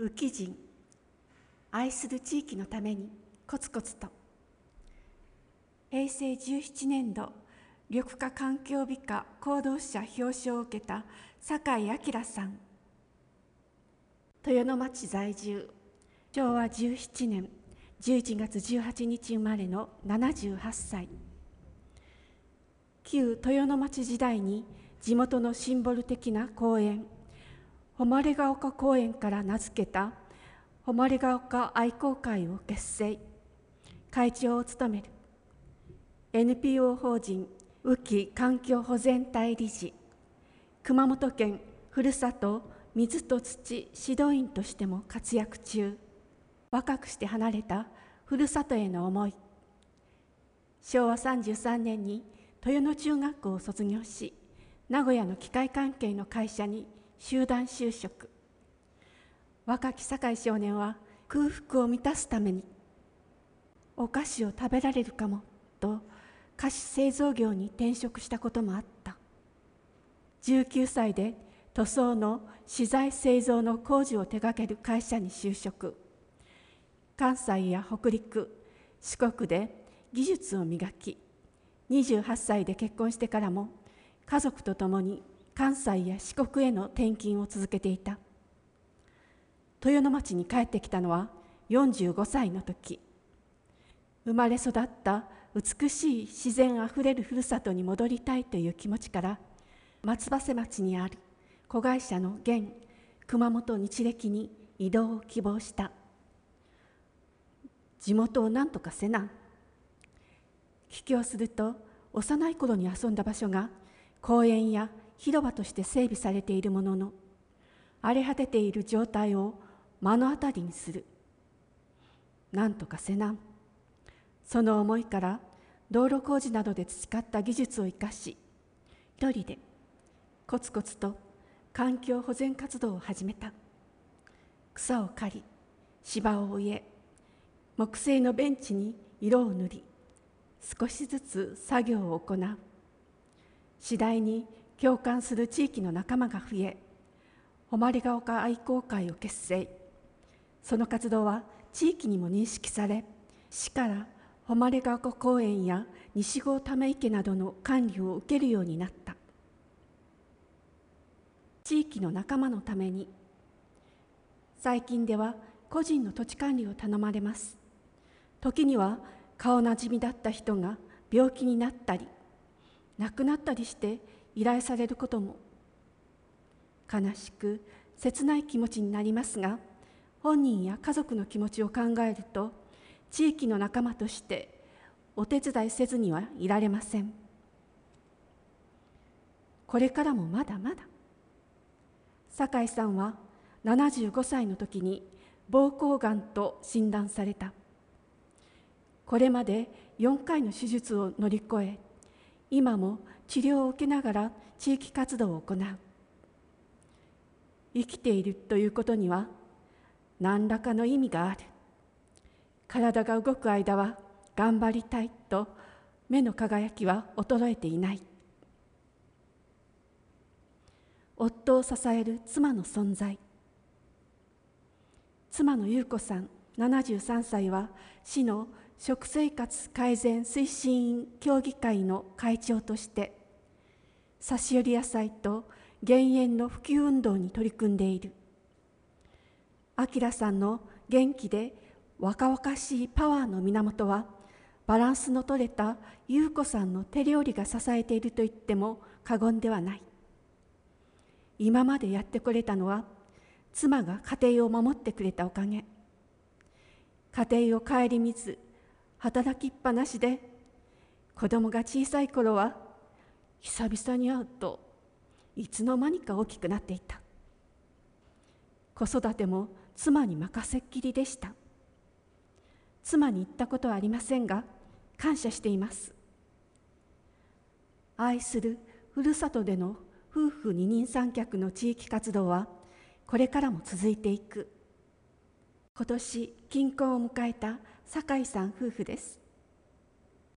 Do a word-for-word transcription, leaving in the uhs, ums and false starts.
宇城人、愛する地域のためにコツコツと。平成じゅうななねん度緑化環境美化行動者表彰を受けた酒井明さん。豊野町在住、しょうわじゅうななねんじゅういちがつじゅうはちにち生まれのななじゅうはっさい。旧豊野町時代に地元のシンボル的な公園、誉ヶ丘公園から名付けた誉ヶ丘愛好会を結成、会長を務める エヌピーオー 法人雨季環境保全隊理事、熊本県ふるさと水と土指導員としても活躍中。若くして離れたふるさとへの思い。しょうわさんじゅうさんねんに豊野中学校を卒業し、名古屋の機械関係の会社に集団就職。若き酒井少年は空腹を満たすためにお菓子を食べられるかもと菓子製造業に転職したこともあった。じゅうきゅうさいで塗装の資材製造の工事を手掛ける会社に就職。関西や北陸、四国で技術を磨き、にじゅうはっさいで結婚してからも家族と共に関西や四国への転勤を続けていた。豊野町に帰ってきたのはよんじゅうごさいの時。生まれ育った美しい自然あふれるふるさとに戻りたいという気持ちから、松葉瀬町にある子会社の現熊本日暦に移動を希望した。地元を何とかせな。帰郷すると幼い頃に遊んだ場所が公園や広場として整備されているものの、荒れ果てている状態を目の当たりにする。何とかせな。その思いから道路工事などで培った技術を生かし、一人でコツコツと環境保全活動を始めた。草を刈り、芝を植え、木製のベンチに色を塗り、少しずつ作業を行う。次第に共感する地域の仲間が増え、誉ヶ丘愛好会を結成。その活動は地域にも認識され、市から誉ヶ丘公園や西郷ため池などの管理を受けるようになった。地域の仲間のために、最近では個人の土地管理を頼まれます。時には顔なじみだった人が病気になったり、亡くなったりして依頼されることも。悲しく切ない気持ちになりますが、本人や家族の気持ちを考えると、地域の仲間としてお手伝いせずにはいられません。これからもまだまだ。酒井さんはななじゅうごさいの時に膀胱がんと診断された。これまでよんかいの手術を乗り越え、今も治療を受けながら地域活動を行う。生きているということには何らかの意味がある。体が動く間は頑張りたいと目の輝きは衰えていない。夫を支える妻の存在。妻の優子さんななじゅうさんさいは市の食生活改善推進員協議会の会長として差し寄り野菜と減塩の普及運動に取り組んでいる。明さんの元気で若々しいパワーの源は、バランスのとれた優子さんの手料理が支えていると言っても過言ではない。今までやってこれたのは妻が家庭を守ってくれたおかげ。家庭を顧みず働きっぱなしで、子供が小さい頃は久々に会うといつの間にか大きくなっていた。子育ても妻に任せっきりでした。妻に言ったことはありませんが、感謝しています。愛するふるさとでの夫婦二人三脚の地域活動はこれからも続いていく。今年金婚を迎えた酒井さん夫婦です。